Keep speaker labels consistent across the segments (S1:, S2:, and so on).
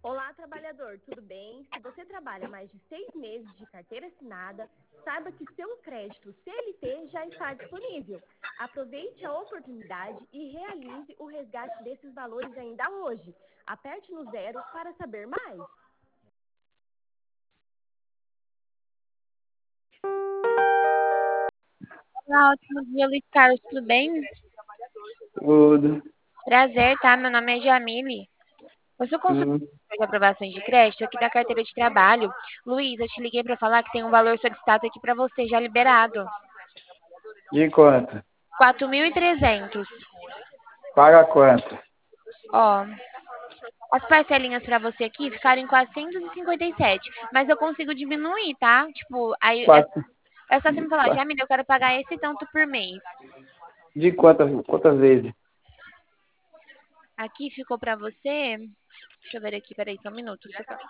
S1: Olá, trabalhador, tudo bem? Se você trabalha mais de 6 meses de carteira assinada, saiba que seu crédito CLT já está disponível. Aproveite a oportunidade e realize o resgate desses valores ainda hoje. Aperte no 0 para saber mais.
S2: Olá, ótimo dia, Luiz Carlos, tudo bem?
S3: Tudo.
S2: Prazer, tá? Meu nome é Jamile. Eu sou consultora de aprovações de crédito aqui da carteira de trabalho. Luiz, eu te liguei para falar que tem um valor solicitado aqui para você já liberado.
S3: De quanto?
S2: 4.300.
S3: Paga quanto?
S2: Ó, as parcelinhas para você aqui ficaram em 457, mas eu consigo diminuir, tá? Tipo, aí
S3: Quatro.
S2: é só você me falar, Jamile, eu quero pagar esse tanto por mês.
S3: De quantas vezes?
S2: Aqui ficou para você. Deixa eu ver aqui, peraí, só um minuto.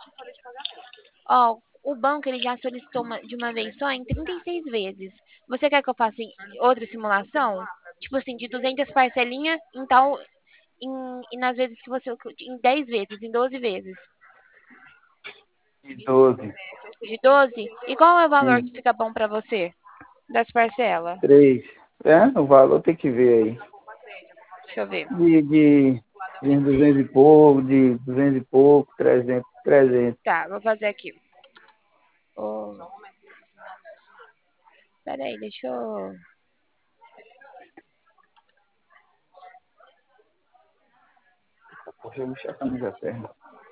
S2: Ó, o banco ele já solicitou de uma vez só em 36 vezes. Você quer que eu faça outra simulação? Tipo assim, de 200 parcelinhas em tal, e nas vezes que você, em 10 vezes, em 12 vezes.
S3: De 12.
S2: De 12? E qual é o valor que fica bom pra você das parcelas?
S3: 3. É, o valor tem que ver aí.
S2: Deixa eu ver.
S3: De 200 e pouco, de 200 e pouco, 300.
S2: Tá, vou fazer aqui. Oh, peraí, deixa eu...
S3: Poxa, eu mexi a camisa perna.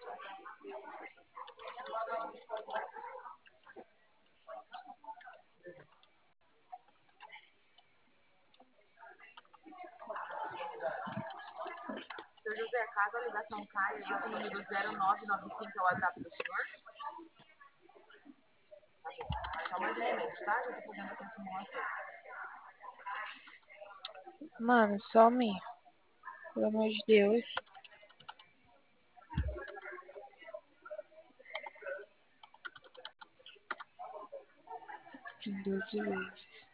S4: Seu José, caso a ligação caia, esse número 0995 é o WhatsApp do senhor? Tá bom. Só mais um momento, tá? Já tô fazendo aqui a simulação.
S2: Mano, some. Pelo amor de Deus. Em 12 vezes.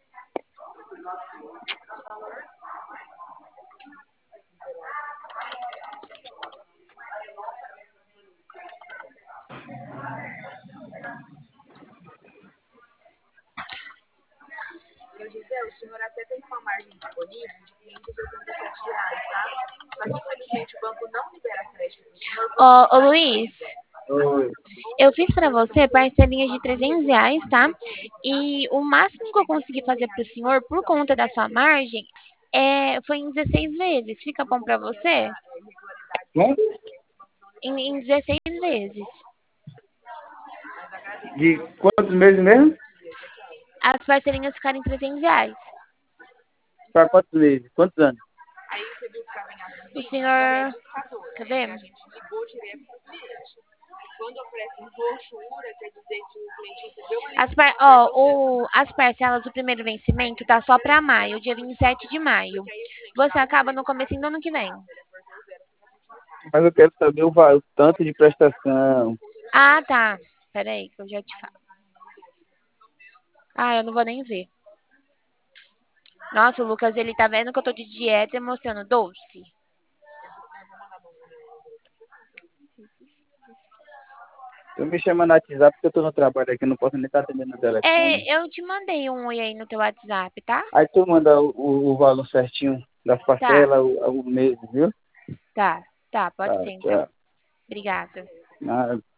S4: Seu José, o senhor até tem uma margem disponível de R$ 587, tá? Só que infelizmente o banco não libera crédito pro senhor.
S2: Ô, Luiz,
S3: Oi.
S2: eu fiz pra você parcelinhas de R$ 300, tá? E o máximo que eu consegui fazer pro senhor, por conta da sua margem, foi em 16 vezes. Fica bom pra você?
S3: Quanto?
S2: Em 16 vezes.
S3: De quantos meses mesmo?
S2: As parcelinhas ficaram em R$ 300.
S3: Para quantos meses? Quantos anos?
S4: Aí você viu que estava em azul,
S2: O
S4: mas é
S2: senhor...
S4: discador,
S2: Quer
S4: né?
S2: ver?
S4: A gente ligou direto pro cliente. Quando aparece em roxura, quer dizer que o cliente recebeu uma ligação.
S2: As parcelas do primeiro vencimento tá só pra maio, dia 27 de maio. Você acaba no comecinho do ano que vem.
S3: Mas eu quero saber o tanto de prestação.
S2: Ah, tá. Pera aí, que eu já te falo. Ah, eu não vou nem ver. Nossa, o Lucas, ele tá vendo que eu tô de dieta e mostrando doce.
S3: Eu me chamo no WhatsApp porque eu tô no trabalho aqui, não posso nem estar atendendo o telefone.
S2: Eu te mandei um oi aí no teu WhatsApp, tá?
S3: Aí tu manda o valor certinho das
S2: Tá,
S3: parcelas, o mês, viu?
S2: tá, pode
S3: Tá,
S2: ser então.
S3: tchau.
S2: Obrigada.
S3: Nada.